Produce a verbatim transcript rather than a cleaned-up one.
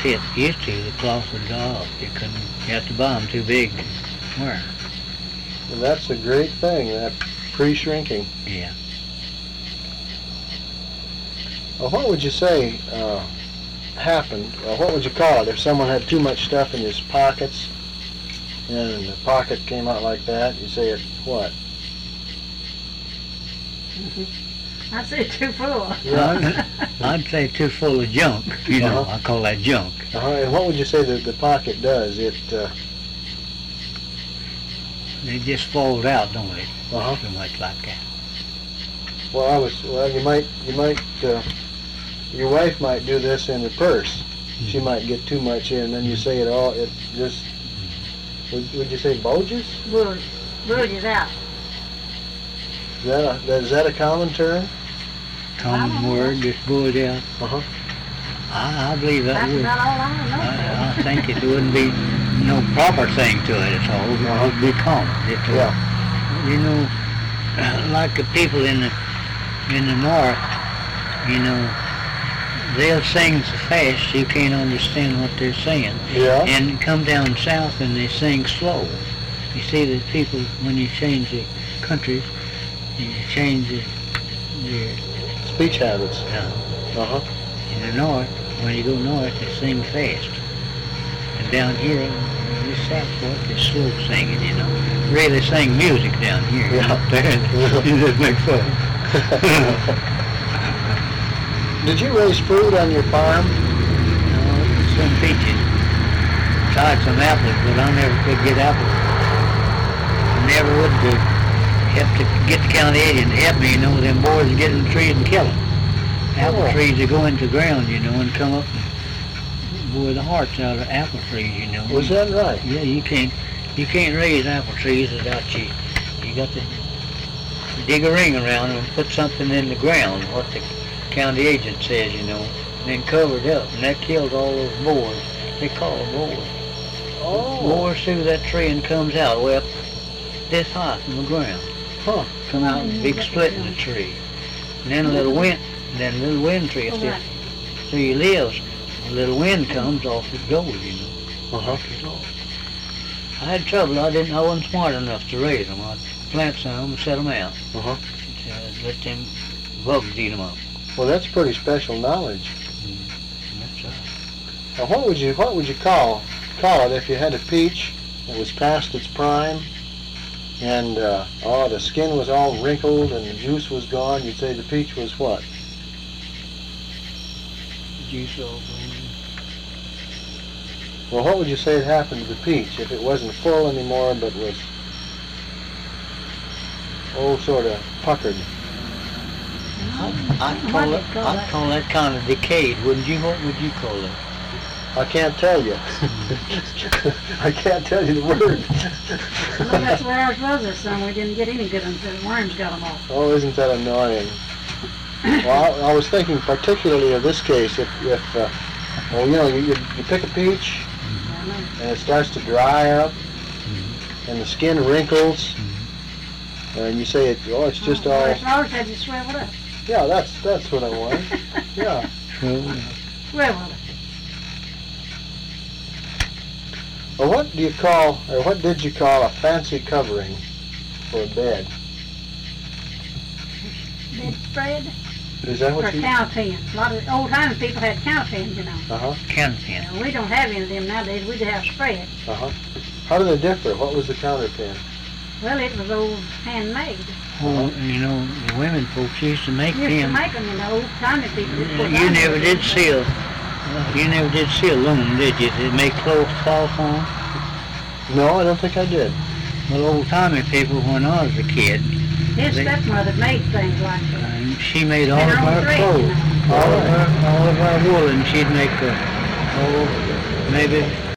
fit. Used to, the cloth would go off. You couldn't, you had to buy them too big to wear. And that's a great thing, that pre-shrinking. Yeah. Well, what would you say uh, happened, or what would you call it, if someone had too much stuff in his pockets, and the pocket came out like that? You say it, what? I'd say too full. Yeah. I'd say too full of junk. You know, Uh-huh. I call that junk. Uh-huh. And what would you say that the pocket does? It, uh, They just fold out, don't it? uh-huh. Too much like that. Well, I was, well, you might, you might, uh, your wife might do this in her purse. She might get too much in, then you say it all, it just, would, would you say bulges? Bulge, bulges out. Is that a, that, is that a common term? Common word, just bulge out. Uh-huh. I, I believe that That's would. about all I know. I, I think it wouldn't be no proper thing to it at all. It would be common. It would, Yeah. You know, like the people in the in the north, you know, they'll sing so fast you can't understand what they're saying. Yeah. And come down south and they sing slow. You see the people, when you change the countries, you change the, their Speech habits. uh, Uh-huh. in the north, when you go north, they sing fast. And down here, in the south part, they slow singing, you know. Really sing music down here. Yeah. Up there, you just make fun. Did you raise fruit on your farm? No, some peaches. Tried some apples, but I never could get apples. I never would do. Have to get the county agent to help me, you know, them boys get in the trees and kill them. Apple Oh. trees, they go into the ground, you know, and come up and bore the hearts out of apple trees, you know. Was that right? Yeah, you can't, you can't raise apple trees without you, you got to dig a ring around them and put something in the ground, what the county agent says, you know, and then cover it up, and that kills all those boars. They call them boars. Oh. Boars through that tree and comes out way up this high from the ground. Huh. Come out in a big split in the tree. And then a little wind, then a little wind tree, if this tree lives, a little wind comes off, it goes, you know. Uh-huh. It's off. I had trouble, I didn't, I wasn't smart enough to raise them. I'd plant some and set them out. Uh-huh. Uh, let them bugs eat them up. Well, that's pretty special knowledge. That's, uh, Now, what would you, what would you call, call it if you had a peach that was past its prime, and uh, oh, the skin was all wrinkled and the juice was gone? You'd say the peach was what? juice all Well, what would you say had happened to the peach if it wasn't full anymore, but was, oh, sort of puckered? I'd, I'd What call do it, you call I'd that? call that kind of decayed, wouldn't you? What would you call it? I can't tell you. I can't tell you the word. Well, that's where ours was this summer. We didn't get any good ones. The worms got them off. Oh, isn't that annoying? Well, I, I was thinking particularly of this case. If, if uh, well, you know, you, you, you pick a peach I know. and it starts to dry up, and the skin wrinkles, and you say, it, oh, it's just Oh, all. ours- Ours had you swiveled up. Yeah, that's that's what I want. Yeah. Well, Swiveled. Well, what do you call, or what did you call a fancy covering for a bed? Bedspread Is that or what you? counterpins. A lot of old time people had counterpins, you know. Uh huh. Canopin. Now, we don't have any of them nowadays. We just have spreads. Uh huh. How do they differ? What was the counterpin? Well, it was old handmade. Well, you know, the women folks used to make Used to them. make them, you know. Old timey people just put You down never there. did see a, you never did see a loom, did you? Did it make clothes fall on? No, I don't think I did. Well, old-timey people, when I was a kid, His they- stepmother made things like that. and she made all Made of her own our thread, you clothes, know. all of our, all of our wool, and she'd make, uh, oh, maybe